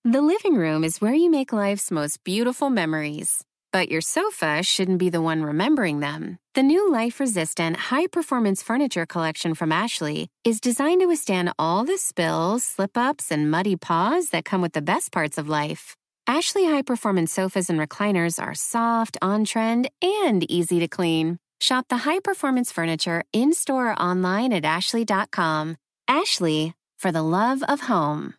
The living room is where you make life's most beautiful memories. But your sofa shouldn't be the one remembering them. The new life-resistant, high-performance furniture collection from Ashley is designed to withstand all the spills, slip-ups, and muddy paws that come with the best parts of life. Ashley high-performance sofas and recliners are soft, on-trend, and easy to clean. Shop the high-performance furniture in-store or online at ashley.com. Ashley, for the love of home.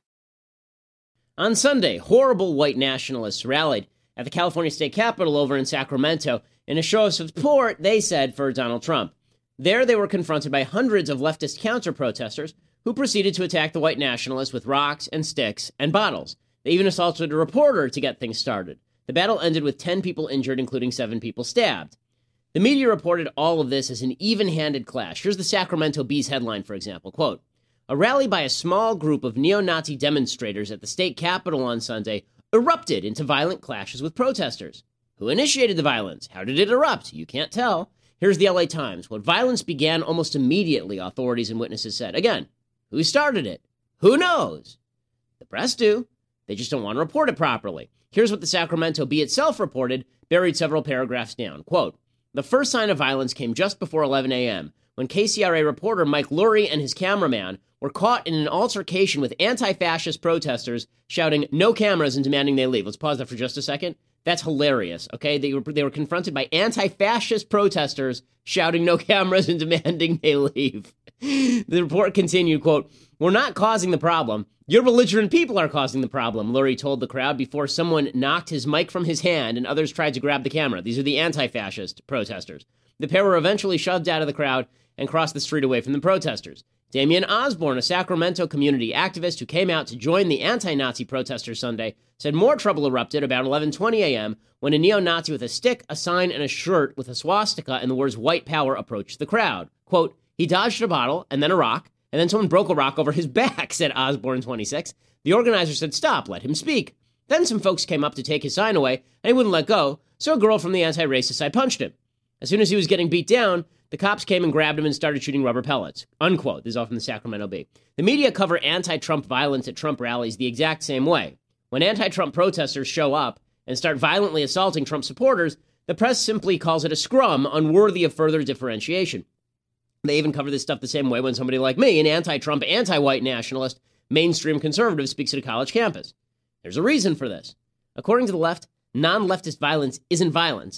On Sunday, horrible white nationalists rallied at the California State Capitol over in Sacramento in a show of support, they said, for Donald Trump. There, they were confronted by hundreds of leftist counter-protesters who proceeded to attack the white nationalists with rocks and sticks and bottles. They even assaulted a reporter to get things started. The battle ended with 10 people injured, including 7 people stabbed. The media reported all of this as an even-handed clash. Here's the Sacramento Bee's headline, for example, quote, "A rally by a small group of neo-Nazi demonstrators at the state capitol on Sunday erupted into violent clashes with protesters. Who initiated the violence? How did it erupt? You can't tell. Here's the LA Times. What violence began almost immediately, authorities and witnesses said. Again, who started it? Who knows? The press do. They just don't want to report it properly. Here's what the Sacramento Bee itself reported, buried several paragraphs down. Quote, the first sign of violence came just before 11 a.m. when KCRA reporter Mike Lurie and his cameraman were caught in an altercation with anti-fascist protesters shouting, no cameras, and demanding they leave. Let's pause that for just a second. That's hilarious, okay? They were confronted by anti-fascist protesters shouting, no cameras, and demanding they leave. The report continued, quote, we're not causing the problem. Your belligerent people are causing the problem, Lurie told the crowd before someone knocked his mic from his hand and others tried to grab the camera. These are the anti-fascist protesters. The pair were eventually shoved out of the crowd and crossed the street away from the protesters. Damian Osborne, a Sacramento community activist who came out to join the anti-Nazi protesters Sunday, said more trouble erupted about 11:20 a.m. when a neo-Nazi with a stick, a sign, and a shirt with a swastika and the words white power approached the crowd. Quote, he dodged a bottle and then a rock, and then someone broke a rock over his back, said Osborne, 26. The organizer said, stop, let him speak. Then some folks came up to take his sign away, and he wouldn't let go, so a girl from the anti-racist side punched him. As soon as he was getting beat down, the cops came and grabbed him and started shooting rubber pellets. Unquote. This is all from the Sacramento Bee. The media cover anti-Trump violence at Trump rallies the exact same way. When anti-Trump protesters show up and start violently assaulting Trump supporters, the press simply calls it a scrum unworthy of further differentiation. They even cover this stuff the same way when somebody like me, an anti-Trump, anti-white nationalist, mainstream conservative, speaks at a college campus. There's a reason for this. According to the left, non-leftist violence isn't violence.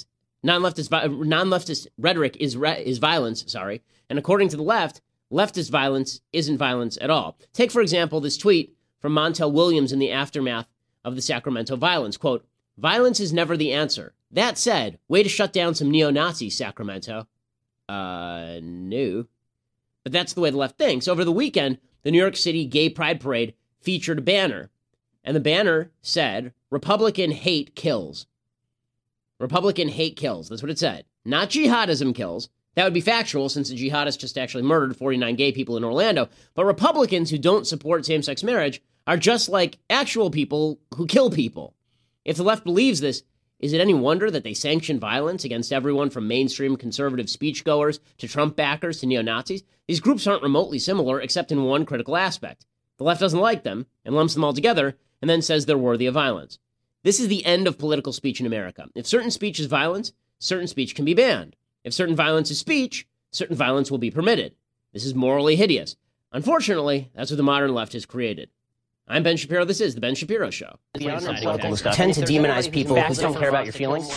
Non-leftist rhetoric is violence, and according to the left, leftist violence isn't violence at all. Take, for example, this tweet from Montel Williams in the aftermath of the Sacramento violence. Quote, violence is never the answer. That said, way to shut down some neo-Nazis, Sacramento. No. But that's the way the left thinks. Over the weekend, the New York City Gay Pride Parade featured a banner, and the banner said, Republican hate kills. Republican hate kills. That's what it said. Not jihadism kills. That would be factual since the jihadists just actually murdered 49 gay people in Orlando. But Republicans who don't support same-sex marriage are just like actual people who kill people. If the left believes this, is it any wonder that they sanction violence against everyone from mainstream conservative speechgoers to Trump backers to neo-Nazis? These groups aren't remotely similar except in one critical aspect. The left doesn't like them and lumps them all together and then says they're worthy of violence. This is the end of political speech in America. If certain speech is violence, certain speech can be banned. If certain violence is speech, certain violence will be permitted. This is morally hideous. Unfortunately, that's what the modern left has created. I'm Ben Shapiro. This is The Ben Shapiro Show. Tend to demonize people who don't care about your feelings.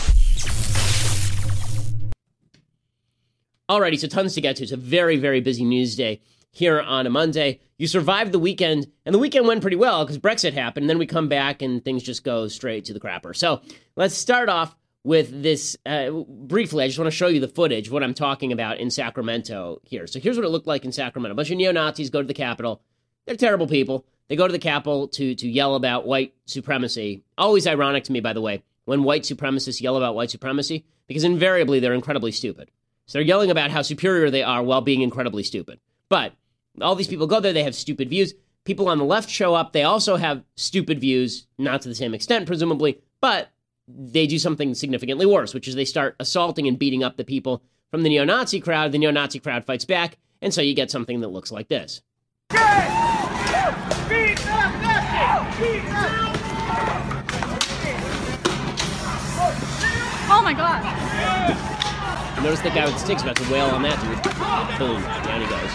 Alrighty, so tons to get to. It's a very, very busy news day here on a Monday. You survived the weekend, and the weekend went pretty well because Brexit happened, and then we come back and things just go straight to the crapper. So let's start off with this briefly. I just want to show you the footage of what I'm talking about in Sacramento here. So here's what it looked like in Sacramento. A bunch of neo-Nazis go to the Capitol. They're terrible people. They go to the Capitol to yell about white supremacy. Always ironic to me, by the way, when white supremacists yell about white supremacy, because invariably they're incredibly stupid. So they're yelling about how superior they are while being incredibly stupid. But all these people go there, they have stupid views. People on the left show up, they also have stupid views, not to the same extent, presumably, but they do something significantly worse, which is they start assaulting and beating up the people from the neo-Nazi crowd. The neo-Nazi crowd fights back, and so you get something that looks like this. Oh my God. Notice the guy with the stick's about to wail on that dude. Boom, down he goes.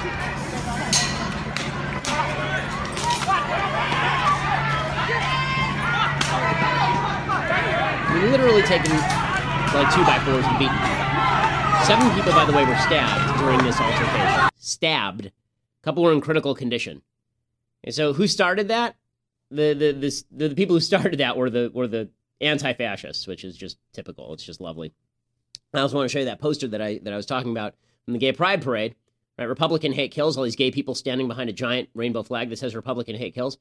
We literally taken like 2x4s and beaten. 7 people, by the way, were stabbed during this altercation. Stabbed. A couple were in critical condition. And so who started that? The people who started that were the anti-fascists, which is just typical. It's just lovely. I also want to show you that poster that I was talking about from the Gay Pride Parade. Right, Republican hate kills. All these gay people standing behind a giant rainbow flag that says Republican hate kills.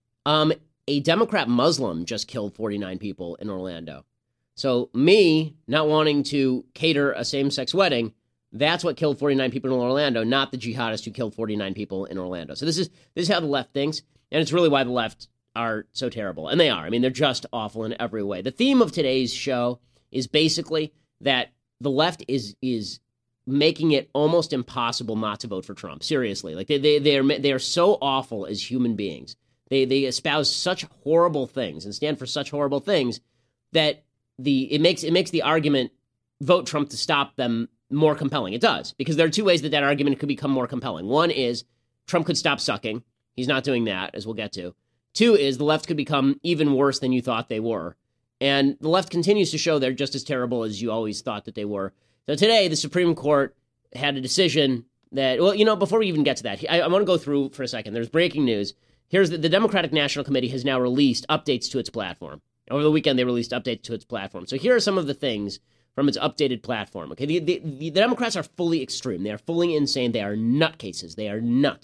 A Democrat Muslim just killed 49 people in Orlando. So me not wanting to cater a same-sex wedding, that's what killed 49 people in Orlando, not the jihadist who killed 49 people in Orlando. So this is how the left thinks, and it's really why the left are so terrible. And they are. I mean, they're just awful in every way. The theme of today's show is basically that the left is making it almost impossible not to vote for Trump. Seriously. Like they are so awful as human beings. They espouse such horrible things and stand for such horrible things that it makes the argument vote Trump to stop them more compelling. It does, because there are 2 ways that argument could become more compelling. One is Trump could stop sucking. He's not doing that, as we'll get to. 2 is the left could become even worse than you thought they were. And the left continues to show they're just as terrible as you always thought that they were. So today, the Supreme Court had a decision that, well, before we even get to that, I want to go through for a second. There's breaking news. Here's the Democratic National Committee has now released updates to its platform. Over the weekend, they released updates to its platform. So here are some of the things from its updated platform. Okay, the Democrats are fully extreme. They are fully insane. They are nutcases. There's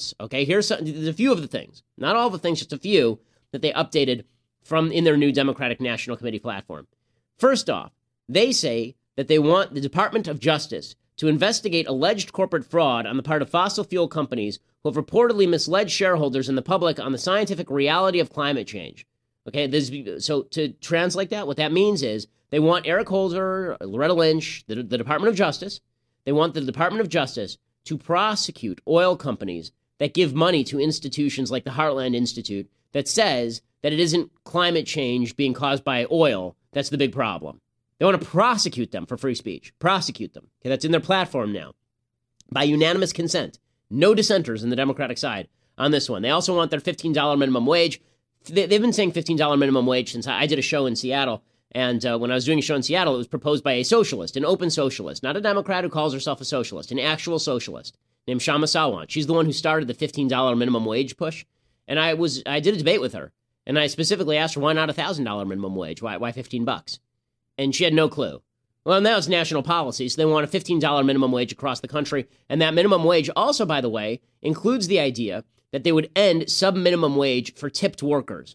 a few of the things, not all the things, just a few that they updated from in their new Democratic National Committee platform. First off, they say that they want the Department of Justice to investigate alleged corporate fraud on the part of fossil fuel companies who have reportedly misled shareholders and the public on the scientific reality of climate change. Okay, so to translate that, what that means is they want Eric Holder, Loretta Lynch, the Department of Justice. They want the Department of Justice to prosecute oil companies that give money to institutions like the Heartland Institute that says that it isn't climate change being caused by oil that's the big problem. They want to prosecute them for free speech. Prosecute them. Okay, that's in their platform now. By unanimous consent. No dissenters in the Democratic side on this one. They also want their $15 minimum wage. They've been saying $15 minimum wage since I did a show in Seattle. And when I was doing a show in Seattle, it was proposed by a socialist, an open socialist, not a Democrat who calls herself a socialist, an actual socialist named Shama Sawant. She's the one who started the $15 minimum wage push. And I did a debate with her. And I specifically asked her, why not $1,000 minimum wage? Why $15? And she had no clue. Well, now it's national policy, so they want a $15 minimum wage across the country. And that minimum wage also, by the way, includes the idea that they would end sub-minimum wage for tipped workers.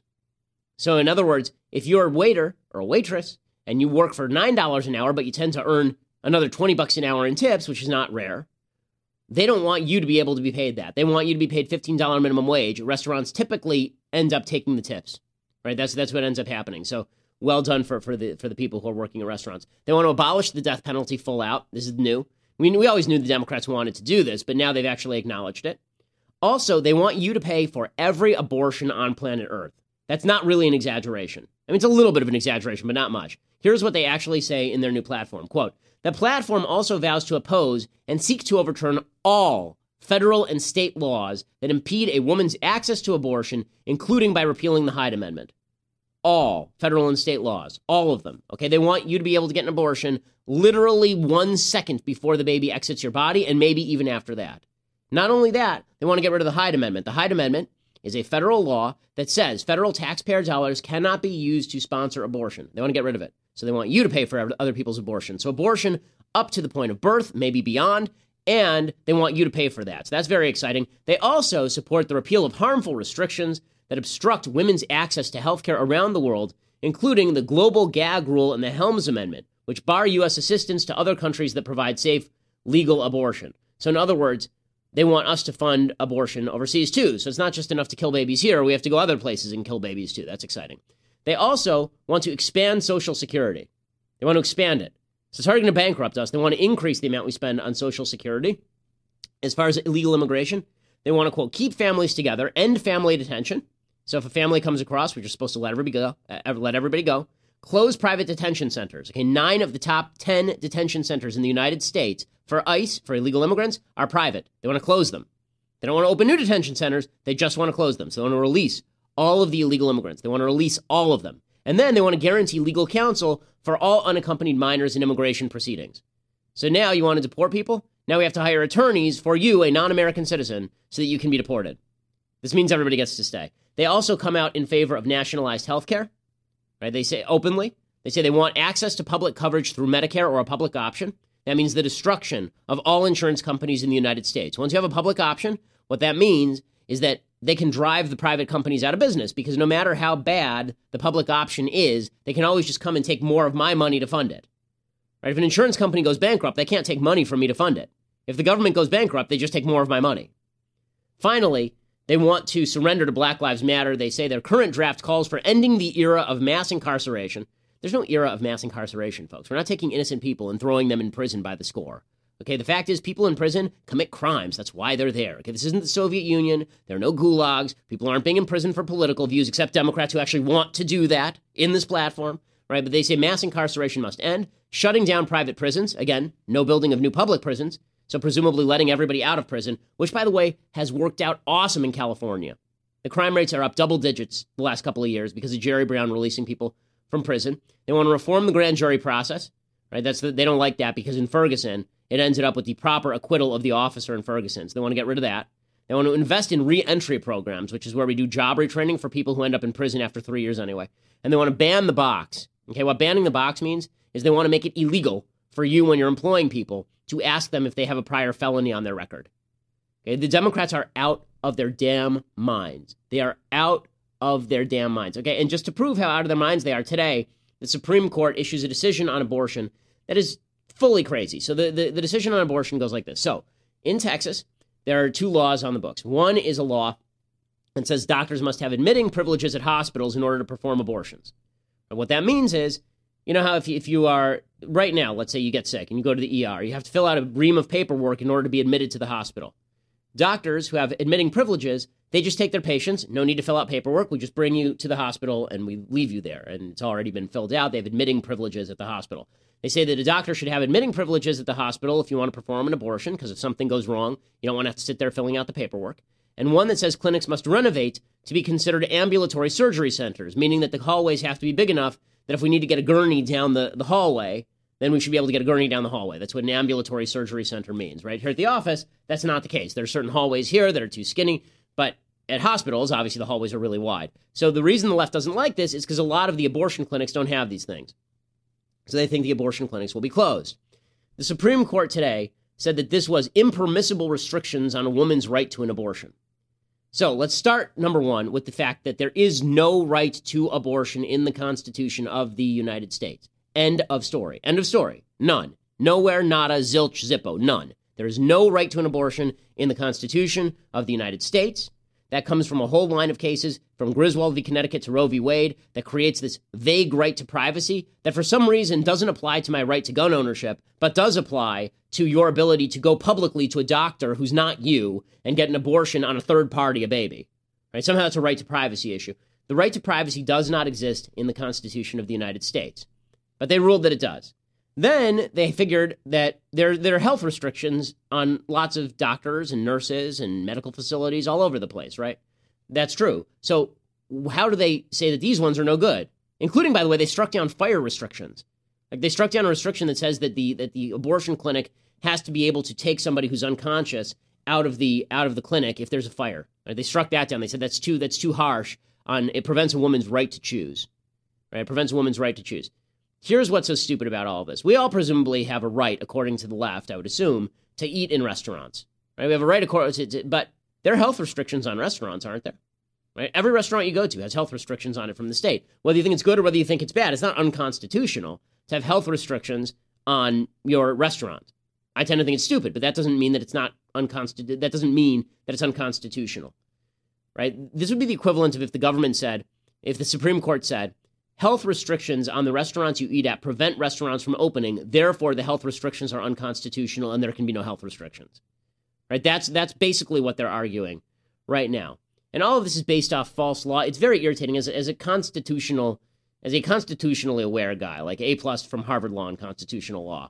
So in other words, if you're a waiter or a waitress and you work for $9 an hour, but you tend to earn another $20 an hour in tips, which is not rare, they don't want you to be able to be paid that. They want you to be paid $15 minimum wage. Restaurants typically end up taking the tips, right? That's what ends up happening. So well done for the people who are working at restaurants. They want to abolish the death penalty full out. This is new. I mean, we always knew the Democrats wanted to do this, but now they've actually acknowledged it. Also, they want you to pay for every abortion on planet Earth. That's not really an exaggeration. I mean, it's a little bit of an exaggeration, but not much. Here's what they actually say in their new platform. Quote, the platform also vows to oppose and seek to overturn all federal and state laws that impede a woman's access to abortion, including by repealing the Hyde Amendment. All federal and state laws, all of them. Okay, they want you to be able to get an abortion literally 1 second before the baby exits your body, and maybe even after that. Not only that, they want to get rid of the Hyde Amendment. The Hyde Amendment is a federal law that says federal taxpayer dollars cannot be used to sponsor abortion. They want to get rid of it. So they want you to pay for other people's abortion. So abortion up to the point of birth, maybe beyond, and they want you to pay for that. So that's very exciting. They also support the repeal of harmful restrictions that obstruct women's access to health care around the world, including the global gag rule and the Helms Amendment, which bar U.S. assistance to other countries that provide safe, legal abortion. So in other words, they want us to fund abortion overseas, too. So it's not just enough to kill babies here. We have to go other places and kill babies, too. That's exciting. They also want to expand Social Security. They want to expand it. So it's hardly going to bankrupt us. They want to increase the amount we spend on Social Security. As far as illegal immigration, they want to, quote, keep families together, end family detention, So if a family comes across, we're just supposed to let everybody go. Close private detention centers. Okay, 9 of the top 10 detention centers in the United States for ICE, for illegal immigrants, are private. They want to close them. They don't want to open new detention centers. They just want to close them. So they want to release all of the illegal immigrants. They want to release all of them. And then they want to guarantee legal counsel for all unaccompanied minors in immigration proceedings. So now you want to deport people? Now we have to hire attorneys for you, a non-American citizen, so that you can be deported. This means everybody gets to stay. They also come out in favor of nationalized health care. Right? They say openly, they say they want access to public coverage through Medicare or a public option. That means the destruction of all insurance companies in the United States. Once you have a public option, what that means is that they can drive the private companies out of business, because no matter how bad the public option is, they can always just come and take more of my money to fund it. Right? If an insurance company goes bankrupt, they can't take money from me to fund it. If the government goes bankrupt, they just take more of my money. Finally, they want to surrender to Black Lives Matter. They say their current draft calls for ending the era of mass incarceration. There's no era of mass incarceration, folks. We're not taking innocent people and throwing them in prison by the score. Okay, the fact is people in prison commit crimes. That's why they're there. Okay, this isn't the Soviet Union. There are no gulags. People aren't being imprisoned for political views, except Democrats who actually want to do that in this platform, right? But they say mass incarceration must end. Shutting down private prisons. Again, no building of new public prisons. So presumably letting everybody out of prison, which, by the way, has worked out awesome in California. The crime rates are up double digits the last couple of years because of Jerry Brown releasing people from prison. They want to reform the grand jury process, right? They don't like that because in Ferguson, it ended up with the proper acquittal of the officer in Ferguson. So they want to get rid of that. They want to invest in re-entry programs, which is where we do job retraining for people who end up in prison after 3 years anyway. And they want to ban the box. Okay, what banning the box means is they want to make it illegal for you when you're employing people to ask them if they have a prior felony on their record. Okay, the Democrats are out of their damn minds. They are out of their damn minds. Okay, and just to prove how out of their minds they are today, the Supreme Court issues a decision on abortion that is fully crazy. So the decision on abortion goes like this. So in Texas, there are 2 laws on the books. One is a law that says doctors must have admitting privileges at hospitals in order to perform abortions. And what that means is, you know how if you are, right now, let's say you get sick and you go to the ER, you have to fill out a ream of paperwork in order to be admitted to the hospital. Doctors who have admitting privileges, they just take their patients, no need to fill out paperwork, we just bring you to the hospital and we leave you there. And it's already been filled out, they have admitting privileges at the hospital. They say that a doctor should have admitting privileges at the hospital if you want to perform an abortion, because if something goes wrong, you don't want to have to sit there filling out the paperwork. And one that says clinics must renovate to be considered ambulatory surgery centers, meaning that the hallways have to be big enough that if we need to get a gurney down the hallway, then we should be able to get a gurney down the hallway. That's what an ambulatory surgery center means, right? Here at the office, that's not the case. There are certain hallways here that are too skinny, but at hospitals, obviously the hallways are really wide. So the reason the left doesn't like this is because a lot of the abortion clinics don't have these things. So they think the abortion clinics will be closed. The Supreme Court today said that this was impermissible restrictions on a woman's right to an abortion. So let's start, number one, with the fact that there is no right to abortion in the Constitution of the United States. End of story. End of story. None. Nowhere, nada, zilch, zippo. None. There is no right to an abortion in the Constitution of the United States. That comes from a whole line of cases, from Griswold v. Connecticut to Roe v. Wade, that creates this vague right to privacy that for some reason doesn't apply to my right to gun ownership, but does apply to your ability to go publicly to a doctor who's not you and get an abortion on a third party, a baby. Right? Somehow that's a right to privacy issue. The right to privacy does not exist in the Constitution of the United States, but they ruled that it does. Then they figured that there are health restrictions on lots of doctors and nurses and medical facilities all over the place, right? That's true. So how do they say that these ones are no good? Including, by the way, they struck down fire restrictions. Like they struck down a restriction that says that the abortion clinic has to be able to take somebody who's unconscious out of the clinic if there's a fire. Right? They struck that down. They said that's too harsh. It prevents a woman's right to choose. Right? It prevents a woman's right to choose. Here's what's so stupid about all of this. We all presumably have a right, according to the left, I would assume, to eat in restaurants. Right? We have a right, but there are health restrictions on restaurants, aren't there? Right? Every restaurant you go to has health restrictions on it from the state. Whether you think it's good or whether you think it's bad, it's not unconstitutional to have health restrictions on your restaurant. I tend to think it's stupid, but that doesn't mean that it's not unconstitutional. That doesn't mean that it's unconstitutional. Right? This would be the equivalent of if the Supreme Court said, health restrictions on the restaurants you eat at prevent restaurants from opening. Therefore, the health restrictions are unconstitutional and there can be no health restrictions. Right? That's basically what they're arguing right now. And all of this is based off false law. It's very irritating as a constitutionally aware guy, like A+ from Harvard Law and constitutional law.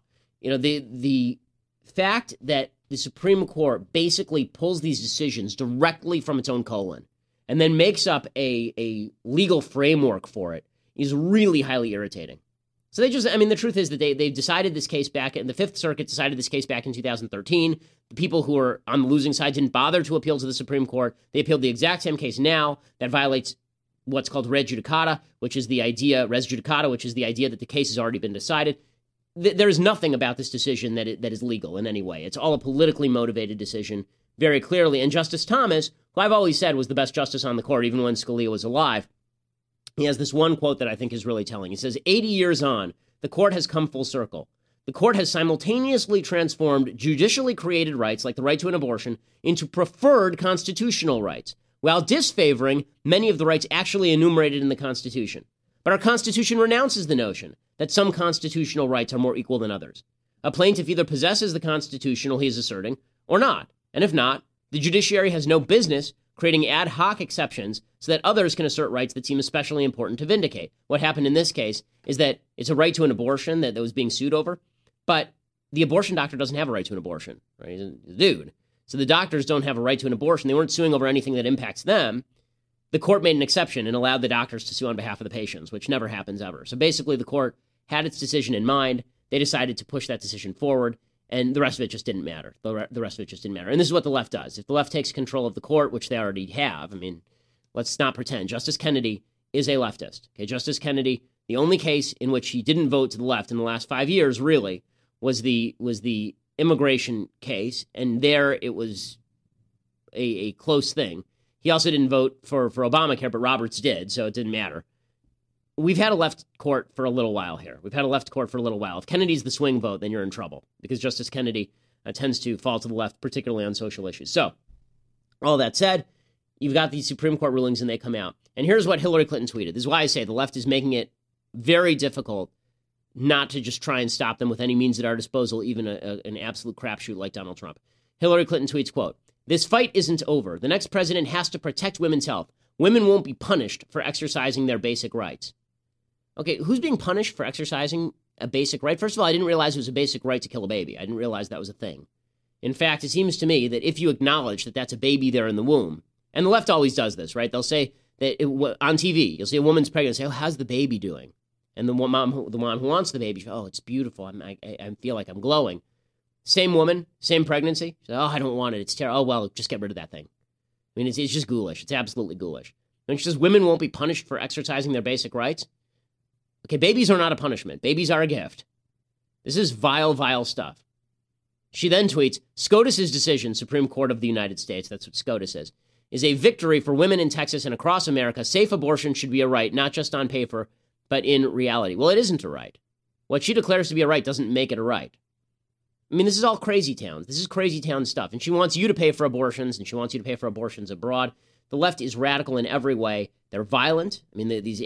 The fact that the Supreme Court basically pulls these decisions directly from its own colon and then makes up a legal framework for it is really highly irritating. So the truth is that they've decided this case back, and the Fifth Circuit decided this case back in 2013. The people who are on the losing side didn't bother to appeal to the Supreme Court. They appealed the exact same case now that violates what's called res judicata, which is the idea that the case has already been decided. There's nothing about this decision that is legal in any way. It's all a politically motivated decision, very clearly. And Justice Thomas, who I've always said was the best justice on the court, even when Scalia was alive, he has this one quote that I think is really telling. He says, 80 years on, the court has come full circle. The court has simultaneously transformed judicially created rights, like the right to an abortion, into preferred constitutional rights, while disfavoring many of the rights actually enumerated in the Constitution. But our Constitution renounces the notion that some constitutional rights are more equal than others. A plaintiff either possesses the constitutional he is asserting or not. And if not, the judiciary has no business creating ad hoc exceptions so that others can assert rights that seem especially important to vindicate. What happened in this case is that it's a right to an abortion that was being sued over, but the abortion doctor doesn't have a right to an abortion, right? He's a dude. So the doctors don't have a right to an abortion. They weren't suing over anything that impacts them. The court made an exception and allowed the doctors to sue on behalf of the patients, which never happens ever. So basically the court had its decision in mind. They decided to push that decision forward, and the rest of it just didn't matter. The rest of it just didn't matter. And this is what the left does. If the left takes control of the court, which they already have, let's not pretend. Justice Kennedy is a leftist. Okay, Justice Kennedy, the only case in which he didn't vote to the left in the last 5 years, really, was the immigration case, and there it was a close thing. He also didn't vote for Obamacare, but Roberts did, so it didn't matter. We've had a left court for a little while here. If Kennedy's the swing vote, then you're in trouble, because Justice Kennedy tends to fall to the left, particularly on social issues. So, all that said, you've got these Supreme Court rulings, and they come out. And here's what Hillary Clinton tweeted. This is why I say the left is making it very difficult not to just try and stop them with any means at our disposal, even an absolute crapshoot like Donald Trump. Hillary Clinton tweets, quote, "This fight isn't over. The next president has to protect women's health. Women won't be punished for exercising their basic rights." Okay, who's being punished for exercising a basic right? First of all, I didn't realize it was a basic right to kill a baby. I didn't realize that was a thing. In fact, it seems to me that if you acknowledge that that's a baby there in the womb, and the left always does this, right? They'll say that on TV, you'll see a woman's pregnant, say, "Oh, how's the baby doing?" And the one who wants the baby, "Oh, it's beautiful. I feel like I'm glowing." Same woman, same pregnancy. She says, "Oh, I don't want it. It's terrible. Oh, well, just get rid of that thing." It's just ghoulish. It's absolutely ghoulish. And she says women won't be punished for exercising their basic rights. Okay, babies are not a punishment. Babies are a gift. This is vile, vile stuff. She then tweets, "SCOTUS's decision, Supreme Court of the United States," that's what SCOTUS is a victory for women in Texas and across America. Safe abortion should be a right, not just on paper, but in reality. Well, it isn't a right. What she declares to be a right doesn't make it a right. This is all crazy town. This is crazy town stuff. And she wants you to pay for abortions, and she wants you to pay for abortions abroad. The left is radical in every way. They're violent. These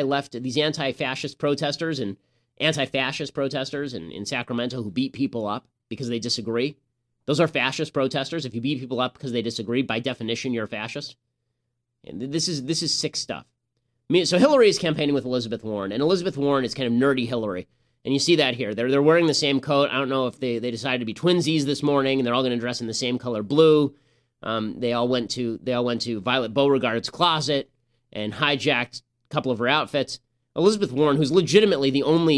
anti-fascist protesters and anti-fascist protesters in Sacramento who beat people up because they disagree. Those are fascist protesters. If you beat people up because they disagree, by definition, you're a fascist. And this is sick stuff. So Hillary is campaigning with Elizabeth Warren, and Elizabeth Warren is kind of nerdy Hillary. And you see that here. They're wearing the same coat. I don't know if they decided to be twinsies this morning, and they're all going to dress in the same color blue. They all went to Violet Beauregard's closet and hijacked a couple of her outfits. Elizabeth Warren, who's legitimately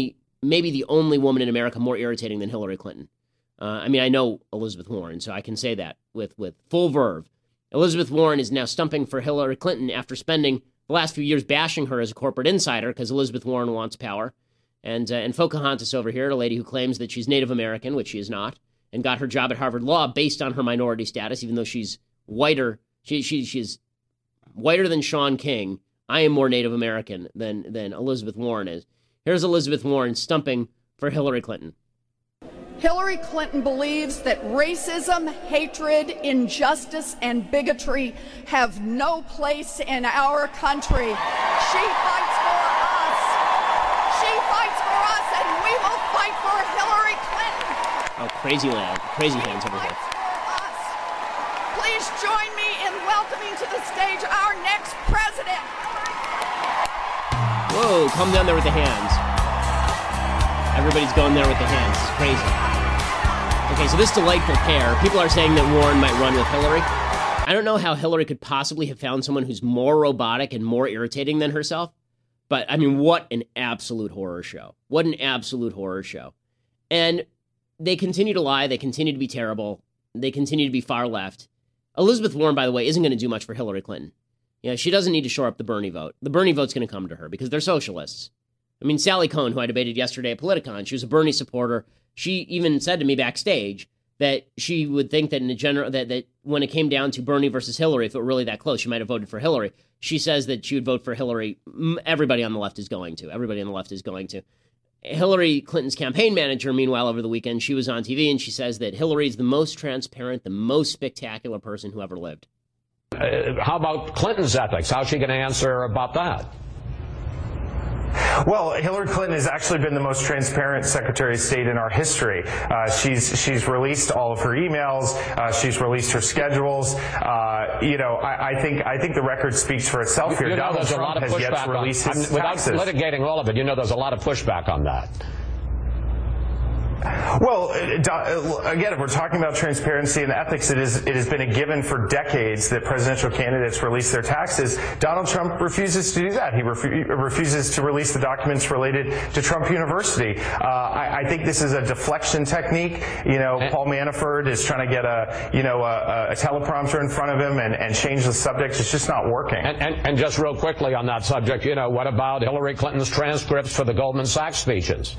maybe the only woman in America more irritating than Hillary Clinton. I know Elizabeth Warren, so I can say that with full verve. Elizabeth Warren is now stumping for Hillary Clinton after spending the last few years bashing her as a corporate insider because Elizabeth Warren wants power. And Pocahontas over here, a lady who claims that she's Native American, which she is not, and got her job at Harvard Law based on her minority status, even though she's whiter. She's whiter than Sean King. I am more Native American than Elizabeth Warren is. Here's Elizabeth Warren stumping for Hillary Clinton. Hillary Clinton believes that racism, hatred, injustice, and bigotry have no place in our country. She fights for us. She fights for us, and we will fight for Hillary Clinton. Oh, crazy land. Crazy hands over here. Please join me in welcoming welcoming to the stage our next president. Whoa, come down there with the hands. Everybody's going there with the hands. It's crazy. Okay, so this delightful pair, people are saying that Warren might run with Hillary. I don't know how Hillary could possibly have found someone who's more robotic and more irritating than herself. But, I mean, what an absolute horror show. What an absolute horror show. And they continue to lie. They continue to be terrible. They continue to be far left. Elizabeth Warren, by the way, isn't going to do much for Hillary Clinton. You know, she doesn't need to shore up the Bernie vote. The Bernie vote's going to come to her because they're socialists. I mean, Sally Cohn, who I debated yesterday at Politicon, she was a Bernie supporter. She even said to me backstage that she would think that in a general that when it came down to Bernie versus Hillary, if it were really that close, she might have voted for Hillary. She says that she would vote for Hillary. Everybody on the left is going to. Everybody on the left is going to. Hillary Clinton's campaign manager, meanwhile, over the weekend, she was on TV and she says that Hillary is the most transparent, the most spectacular person who ever lived. How about Clinton's ethics? How's she going to answer about that? Well, Hillary Clinton has actually been the most transparent Secretary of State in our history. She's released all of her emails. She's released her schedules. I think the record speaks for itself here. Donald Trump has yet to release his taxes. Without litigating all of it, there's a lot of pushback on that. Well, again, if we're talking about transparency and ethics, it has been a given for decades that presidential candidates release their taxes. Donald Trump refuses to do that. He refuses to release the documents related to Trump University. I think this is a deflection technique. Paul Manafort is trying to get a teleprompter in front of him and change the subject. It's just not working. And just real quickly on that subject, what about Hillary Clinton's transcripts for the Goldman Sachs speeches?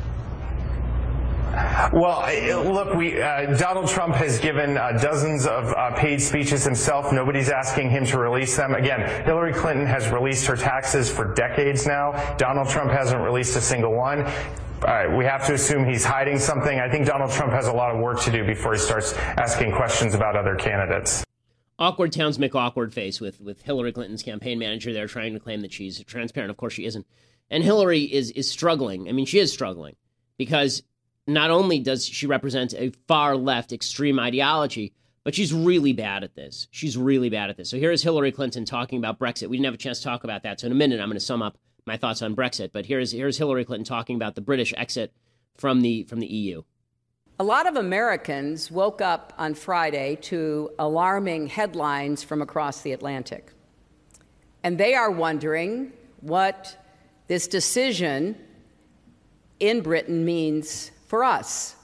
Well, look, Donald Trump has given dozens of paid speeches himself. Nobody's asking him to release them. Again, Hillary Clinton has released her taxes for decades now. Donald Trump hasn't released a single one. We have to assume he's hiding something. I think Donald Trump has a lot of work to do before he starts asking questions about other candidates. Awkward towns make awkward face with Hillary Clinton's campaign manager there trying to claim that she's transparent. Of course she isn't. And Hillary is struggling. I mean, she is struggling because not only does she represent a far left extreme ideology, but she's really bad at this. She's really bad at this. So here's Hillary Clinton talking about Brexit. We didn't have a chance to talk about that. So in a minute, I'm going to sum up my thoughts on Brexit. But here's Hillary Clinton talking about the British exit from the EU. A lot of Americans woke up on Friday to alarming headlines from across the Atlantic. And they are wondering what this decision in Britain means for us.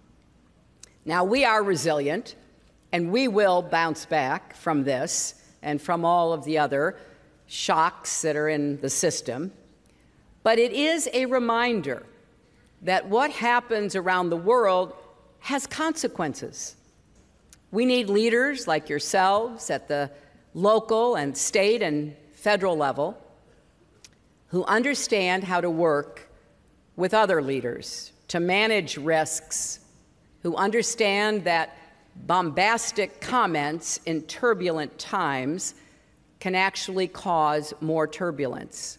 Now, we are resilient, and we will bounce back from this and from all of the other shocks that are in the system. But it is a reminder that what happens around the world has consequences. We need leaders like yourselves at the local and state and federal level who understand how to work with other leaders to manage risks, who understand that bombastic comments in turbulent times can actually cause more turbulence.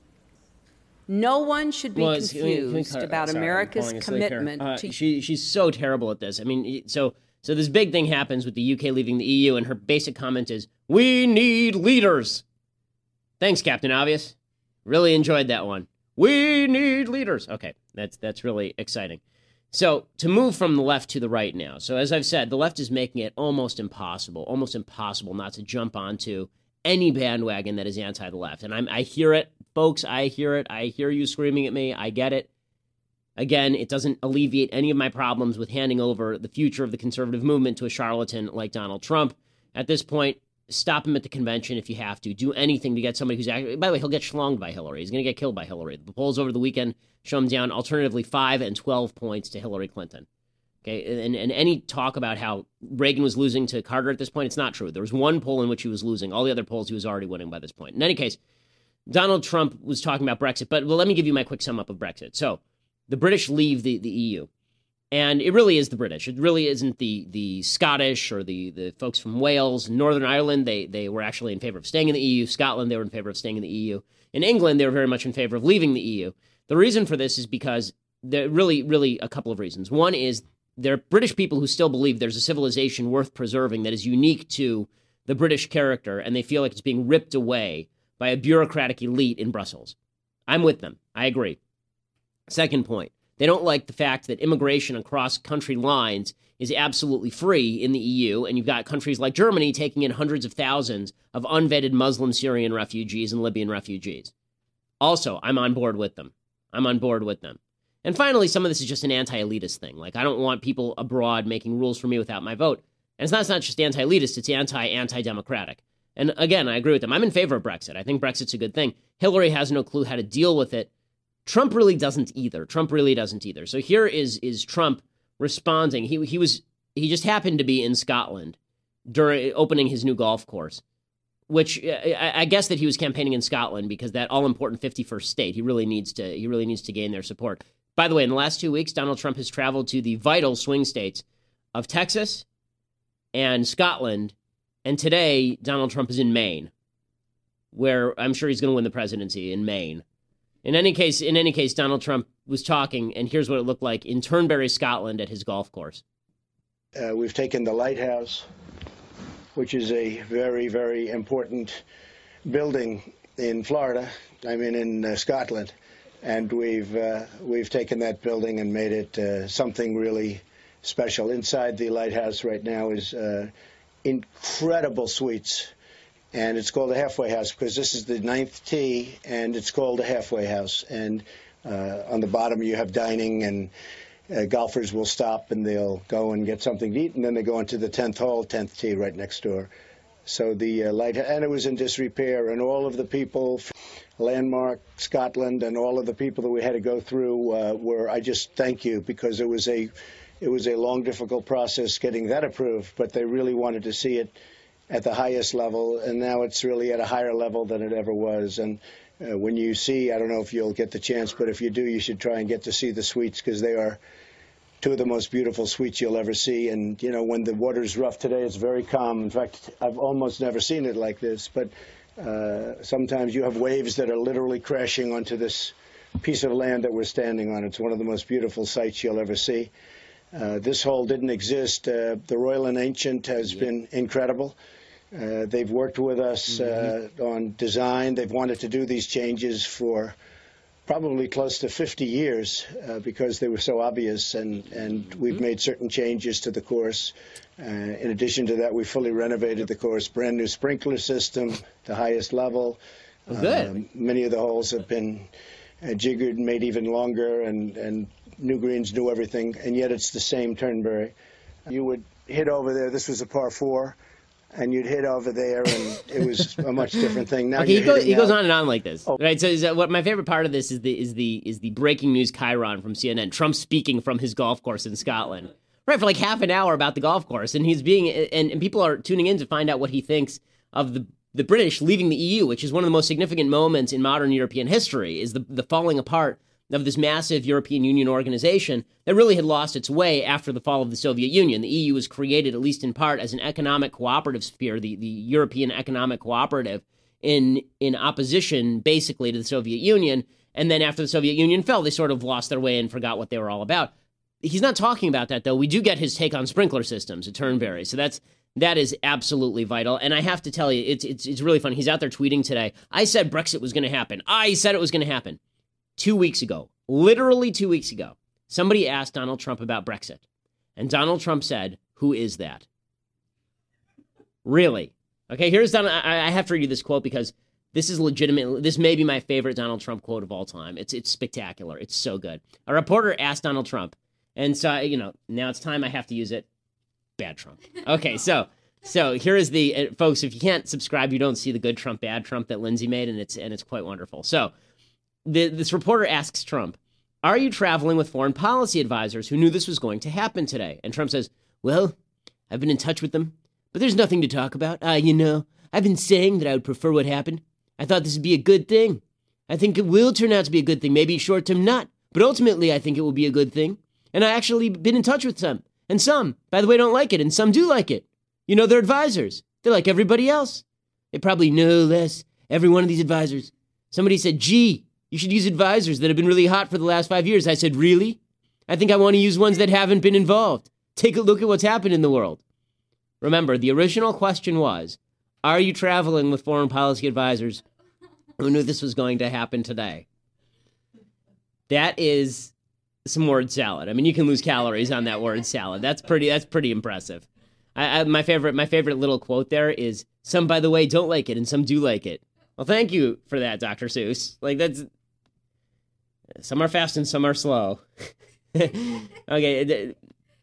No one should be confused about America's commitment to... She's so terrible at this. I mean, so this big thing happens with the UK leaving the EU, and her basic comment is, "We need leaders." Thanks, Captain Obvious. Really enjoyed that one. We need leaders. Okay, that's really exciting. So to move from the left to the right now. So as I've said, the left is making it almost impossible not to jump onto any bandwagon that is anti the left. And I hear it, folks. I hear it. I hear you screaming at me. I get it. Again, it doesn't alleviate any of my problems with handing over the future of the conservative movement to a charlatan like Donald Trump. At this point, stop him at the convention if you have to. Do anything to get somebody who's actually... By the way, he'll get schlonged by Hillary. He's going to get killed by Hillary. The polls over the weekend show him down alternatively 5 and 12 points to Hillary Clinton. Okay, and any talk about how Reagan was losing to Carter at this point, it's not true. There was one poll in which he was losing. All the other polls, he was already winning by this point. In any case, Donald Trump was talking about Brexit, but let me give you my quick sum up of Brexit. So the British leave the EU, and it really is the British. It really isn't the Scottish or the folks from Wales. Northern Ireland, they were actually in favor of staying in the EU. Scotland, they were in favor of staying in the EU. In England, they were very much in favor of leaving the EU. The reason for this is because there are really a couple of reasons. One is there are British people who still believe there's a civilization worth preserving that is unique to the British character, and they feel like it's being ripped away by a bureaucratic elite in Brussels. I'm with them. I agree. Second point, they don't like the fact that immigration across country lines is absolutely free in the EU, and you've got countries like Germany taking in hundreds of thousands of unvetted Muslim Syrian refugees and Libyan refugees. Also, I'm on board with them. And finally, some of this is just an anti-elitist thing. Like, I don't want people abroad making rules for me without my vote. And it's not just anti-elitist, it's anti-democratic. And again, I agree with them. I'm in favor of Brexit. I think Brexit's a good thing. Hillary has no clue how to deal with it. Trump really doesn't either. So here is Trump responding. He just happened to be in Scotland during opening his new golf course, which I guess that he was campaigning in Scotland because that all-important 51st state, he really needs to gain their support. By the way, in the last 2 weeks, Donald Trump has traveled to the vital swing states of Texas and Scotland, and today Donald Trump is in Maine, where I'm sure he's going to win the presidency in Maine. In any case, Donald Trump was talking, and here's what it looked like in Turnberry, Scotland, at his golf course. We've taken the lighthouse, which is a very, very important building in Florida. In Scotland, and we've taken that building and made it something really special. Inside the lighthouse right now is incredible suites. And it's called a halfway house because this is the 9th tee, and it's called a halfway house. And on the bottom you have dining, and golfers will stop and they'll go and get something to eat, and then they go into the 10th hole, 10th tee right next door. So the lighthouse, and it was in disrepair, and all of the people, Landmark, Scotland, and all of the people that we had to go through I just thank you, because it was a long, difficult process getting that approved, but they really wanted to see it at the highest level, and now it's really at a higher level than it ever was. And when you see, I don't know if you'll get the chance, but if you do, you should try and get to see the suites, because they are two of the most beautiful suites you'll ever see. And, when the water's rough today, it's very calm. In fact, I've almost never seen it like this, but sometimes you have waves that are literally crashing onto this piece of land that we're standing on. It's one of the most beautiful sights you'll ever see. This hole didn't exist. The Royal and Ancient has been incredible. They've worked with us on design. They've wanted to do these changes for probably close to 50 years because they were so obvious, and we've made certain changes to the course. In addition to that, we fully renovated the course, brand new sprinkler system, the highest level. Good. Many of the holes have been jiggered and made even longer, and new greens, new everything, and yet it's the same Turnberry. You would hit over there. This was a par 4. And you'd hit over there, and it was a much different thing. Now he goes on and on like this, right? So what my favorite part of this is the breaking news chyron from CNN. Trump speaking from his golf course in Scotland, right, for like half an hour about the golf course, and he's and people are tuning in to find out what he thinks of the British leaving the EU, which is one of the most significant moments in modern European history. Is the falling apart of this massive European Union organization that really had lost its way after the fall of the Soviet Union. The EU was created, at least in part, as an economic cooperative sphere, the European Economic Cooperative, in opposition, basically, to the Soviet Union. And then after the Soviet Union fell, they sort of lost their way and forgot what they were all about. He's not talking about that, though. We do get his take on sprinkler systems at Turnberry. So that is absolutely vital. And I have to tell you, it's really funny. He's out there tweeting today. I said Brexit was going to happen. I said it was going to happen. 2 weeks ago, literally 2 weeks ago, somebody asked Donald Trump about Brexit. And Donald Trump said, "Who is that?" Really? Okay, here's Donald. I have to read you this quote because this is legitimate. This may be my favorite Donald Trump quote of all time. It's spectacular. It's so good. A reporter asked Donald Trump, and so, now it's time I have to use it. Bad Trump. Okay, so here is the, folks, if you can't subscribe, you don't see the good Trump, bad Trump that Lindsay made, and it's quite wonderful. So, this reporter asks Trump, "Are you traveling with foreign policy advisors who knew this was going to happen today?" And Trump says, "Well, I've been in touch with them, but there's nothing to talk about. I've been saying that I would prefer what happened. I thought this would be a good thing. I think it will turn out to be a good thing, maybe short term not, but ultimately I think it will be a good thing. And I actually been in touch with some, and some, by the way, don't like it, and some do like it. They're advisors. They're like everybody else. They probably know less, every one of these advisors. Somebody said, 'Gee, you should use advisors that have been really hot for the last 5 years.' I said, 'Really? I think I want to use ones that haven't been involved. Take a look at what's happened in the world.'" Remember, the original question was, Are you traveling with foreign policy advisors who knew this was going to happen today? That is some word salad. I mean, you can lose calories on that word salad. That's pretty impressive. My favorite little quote there is, some, by the way, don't like it, and some do like it. Well, thank you for that, Dr. Seuss. Like, that's, some are fast and some are slow. Okay.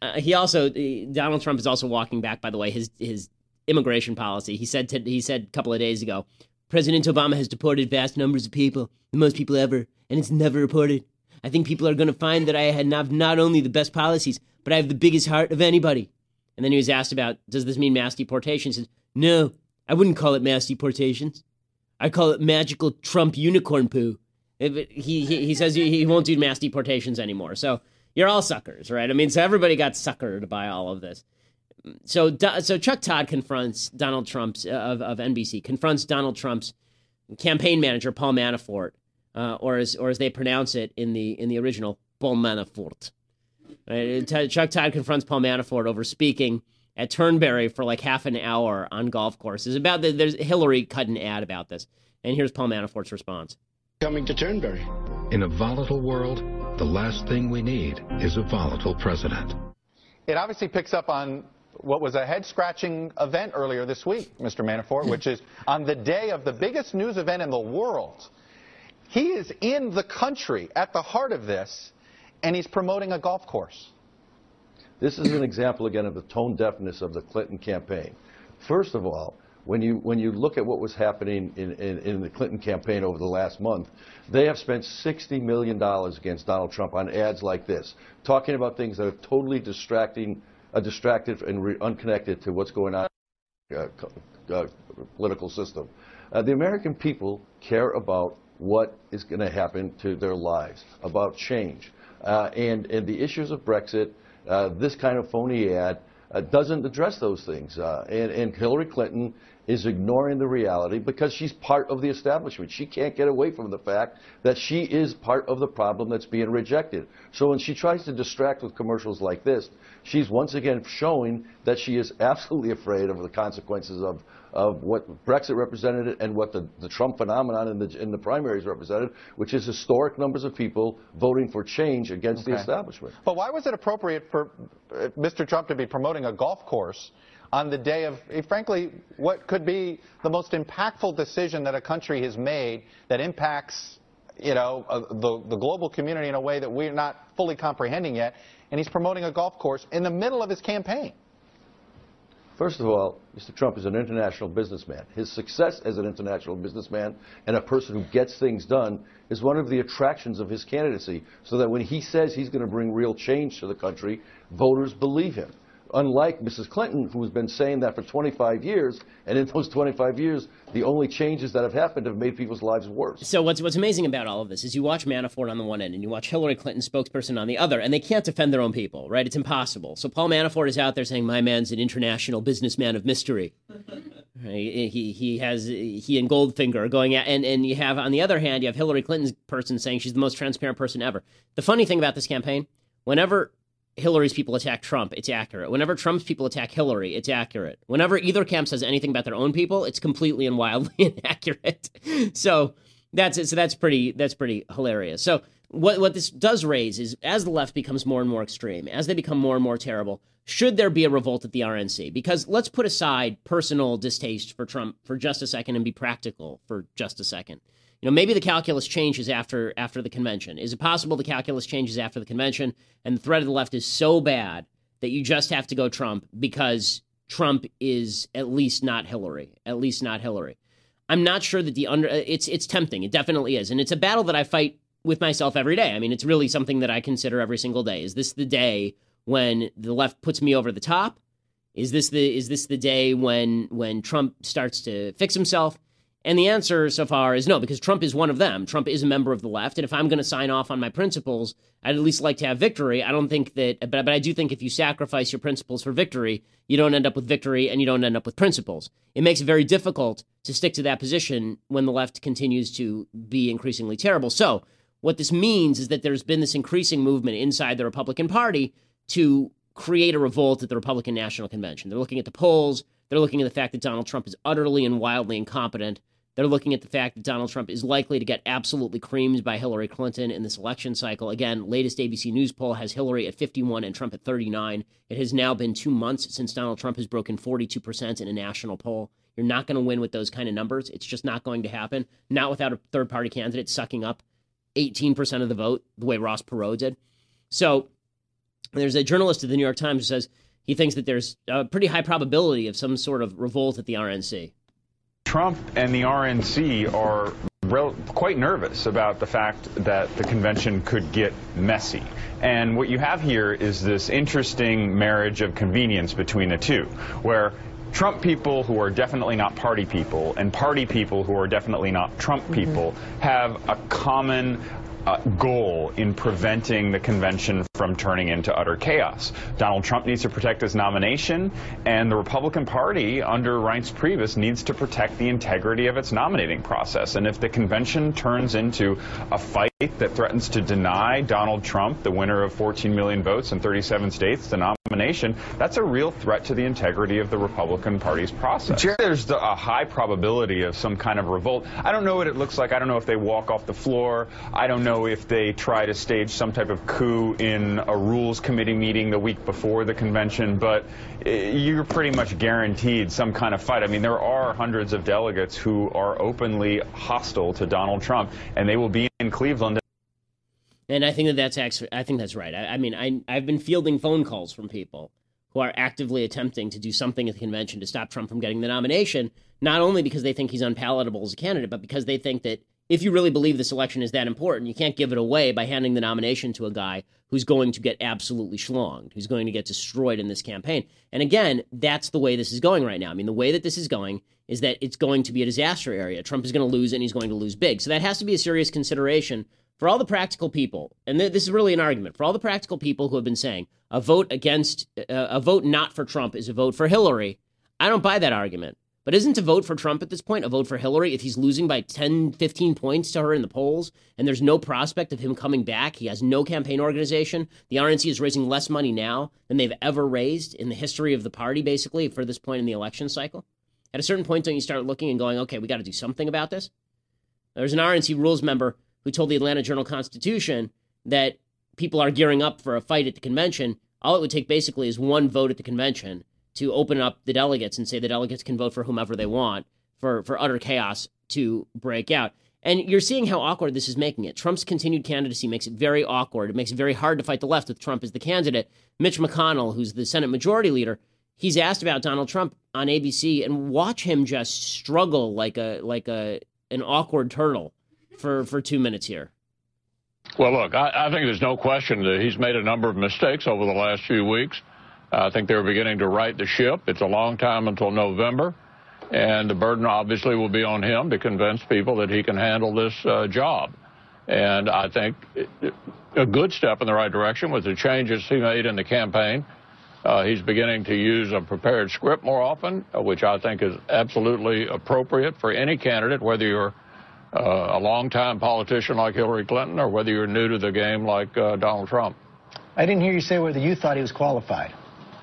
Donald Trump is also walking back, by the way, his immigration policy. He said a couple of days ago, President Obama has deported vast numbers of people, the most people ever, and it's never reported. I think people are going to find that I had not only the best policies, but I have the biggest heart of anybody. And then he was asked about, does this mean mass deportations? He says, no, I wouldn't call it mass deportations. I call it magical Trump unicorn poo. He says he won't do mass deportations anymore. So you're all suckers, right? I mean, so everybody got suckered by all of this. So Chuck Todd confronts Donald Trump's of NBC confronts Donald Trump's campaign manager Paul Manafort, or as they pronounce it in the original, Paul Manafort. Chuck Todd confronts Paul Manafort over speaking at Turnberry for like half an hour on golf courses. There's Hillary cut an ad about this, and here's Paul Manafort's response. Coming to Turnberry. In a volatile world, the last thing we need is a volatile president. It obviously picks up on what was a head-scratching event earlier this week, Mr. Manafort, which is on the day of the biggest news event in the world. He is in the country at the heart of this, and he's promoting a golf course. This is an example, again, of the tone deafness of the Clinton campaign. First of all, when you look at what was happening in the Clinton campaign over the last month, they have spent $60 million against Donald Trump on ads like this, talking about things that are totally distracted and unconnected to what's going on in the political system. The American people care about what is going to happen to their lives, about change. And the issues of Brexit, this kind of phony ad doesn't address those things. And Hillary Clinton is ignoring the reality because she's part of the establishment. She can't get away from the fact that she is part of the problem that's being rejected. So when she tries to distract with commercials like this, she's once again showing that she is absolutely afraid of the consequences of what Brexit represented and what the Trump phenomenon in the primaries represented, which is historic numbers of people voting for change against the establishment. But why was it appropriate for Mr. Trump to be promoting a golf course on the day of, frankly, what could be the most impactful decision that a country has made that impacts, the global community in a way that we're not fully comprehending yet, and he's promoting a golf course in the middle of his campaign? First of all, Mr. Trump is an international businessman. His success as an international businessman and a person who gets things done is one of the attractions of his candidacy, so that when he says he's going to bring real change to the country, voters believe him. Unlike Mrs. Clinton, who's been saying that for 25 years, and in those 25 years, the only changes that have happened have made people's lives worse. So what's amazing about all of this is you watch Manafort on the one end and you watch Hillary Clinton, spokesperson, on the other, and they can't defend their own people, right? It's impossible. So Paul Manafort is out there saying, my man's an international businessman of mystery. He and Goldfinger are going at, and you have, on the other hand, you have Hillary Clinton's person saying she's the most transparent person ever. The funny thing about this campaign, whenever Hillary's people attack Trump, it's accurate. Whenever Trump's people attack Hillary, it's accurate. Whenever either camp says anything about their own people, it's completely and wildly inaccurate. So that's pretty hilarious. So what this does raise is, as the left becomes more and more extreme, as they become more and more terrible, should there be a revolt at the RNC? Because let's put aside personal distaste for Trump for just a second and be practical for just a second. Maybe the calculus changes after the convention. Is it possible the calculus changes after the convention and the threat of the left is so bad that you just have to go Trump because Trump is at least not Hillary? At least not Hillary. I'm not sure that it's tempting. It definitely is. And it's a battle that I fight with myself every day. I mean, it's really something that I consider every single day. Is this the day when the left puts me over the top? Is this the day when Trump starts to fix himself? And the answer so far is no, because Trump is one of them. Trump is a member of the left. And if I'm going to sign off on my principles, I'd at least like to have victory. I don't think that, but I do think if you sacrifice your principles for victory, you don't end up with victory and you don't end up with principles. It makes it very difficult to stick to that position when the left continues to be increasingly terrible. So what this means is that there's been this increasing movement inside the Republican Party to create a revolt at the Republican National Convention. They're looking at the polls. They're looking at the fact that Donald Trump is utterly and wildly incompetent. They're looking at the fact that Donald Trump is likely to get absolutely creamed by Hillary Clinton in this election cycle. Again, latest ABC News poll has Hillary at 51 and Trump at 39. It has now been 2 months since Donald Trump has broken 42% in a national poll. You're not going to win with those kind of numbers. It's just not going to happen. Not without a third-party candidate sucking up 18% of the vote, the way Ross Perot did. So there's a journalist at the New York Times who says he thinks that there's a pretty high probability of some sort of revolt at the RNC. Trump and the RNC are quite nervous about the fact that the convention could get messy. And what you have here is this interesting marriage of convenience between the two, where Trump people who are definitely not party people and party people who are definitely not Trump people have a common goal in preventing the convention from turning into utter chaos. Donald Trump needs to protect his nomination, and the Republican Party under Reince Priebus needs to protect the integrity of its nominating process. And if the convention turns into a fight that threatens to deny Donald Trump, the winner of 14 million votes in 37 states, the nomination, that's a real threat to the integrity of the Republican Party's process. There's a high probability of some kind of revolt. I don't know what it looks like. I don't know if they walk off the floor. I don't know if they try to stage some type of coup in a rules committee meeting the week before the convention, but you're pretty much guaranteed some kind of fight. I mean, there are hundreds of delegates who are openly hostile to Donald Trump, and they will be in Cleveland. And I think that's right. I mean, I've been fielding phone calls from people who are actively attempting to do something at the convention to stop Trump from getting the nomination, not only because they think he's unpalatable as a candidate, but because they think that if you really believe this election is that important, you can't give it away by handing the nomination to a guy who's going to get absolutely schlonged, who's going to get destroyed in this campaign. And again, that's the way this is going right now. I mean, the way that this is going is that it's going to be a disaster area. Trump is going to lose, and he's going to lose big. So that has to be a serious consideration for all the practical people. And this is really an argument for all the practical people who have been saying a vote not for Trump is a vote for Hillary. I don't buy that argument. But isn't a vote for Trump at this point a vote for Hillary if he's losing by 10, 15 points to her in the polls and there's no prospect of him coming back? He has no campaign organization. The RNC is raising less money now than they've ever raised in the history of the party, basically, for this point in the election cycle. At a certain point, don't you start looking and going, okay, we got to do something about this? There's an RNC rules member who told the Atlanta Journal-Constitution that people are gearing up for a fight at the convention. All it would take basically is one vote at the convention to open up the delegates and say the delegates can vote for whomever they want for utter chaos to break out. And you're seeing how awkward this is making it. Trump's continued candidacy makes it very awkward. It makes it very hard to fight the left with Trump as the candidate. Mitch McConnell, who's the Senate Majority Leader, he's asked about Donald Trump on ABC, and watch him just struggle like an awkward turtle for 2 minutes here. Well, look, I think there's no question that he's made a number of mistakes over the last few weeks. I think they're beginning to right the ship. It's a long time until November, and the burden obviously will be on him to convince people that he can handle this job. And I think a good step in the right direction was the changes he made in the campaign. He's beginning to use a prepared script more often, which I think is absolutely appropriate for any candidate, whether you're a longtime politician like Hillary Clinton or whether you're new to the game like Donald Trump. I didn't hear you say whether you thought he was qualified.